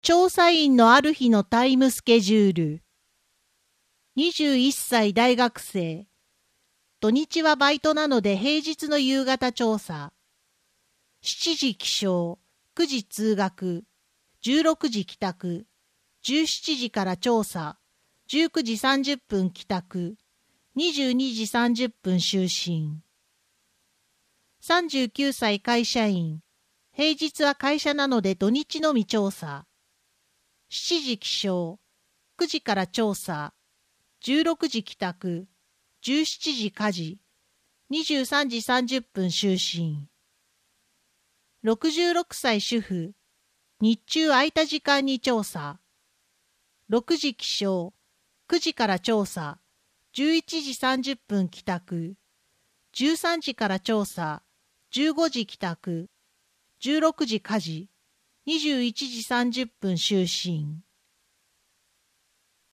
調査員のある日のタイムスケジュール。21歳大学生。土日はバイトなので平日の夕方調査。7時起床、9時通学、16時帰宅、17時から調査、19時30分帰宅、22時30分就寝。39歳会社員。平日は会社なので土日のみ調査。7時起床、9時から調査、16時帰宅、17時家事、23時30分就寝。66歳主婦、日中空いた時間に調査。6時起床、9時から調査、11時30分帰宅、13時から調査、15時帰宅、16時家事、21時30分就寝。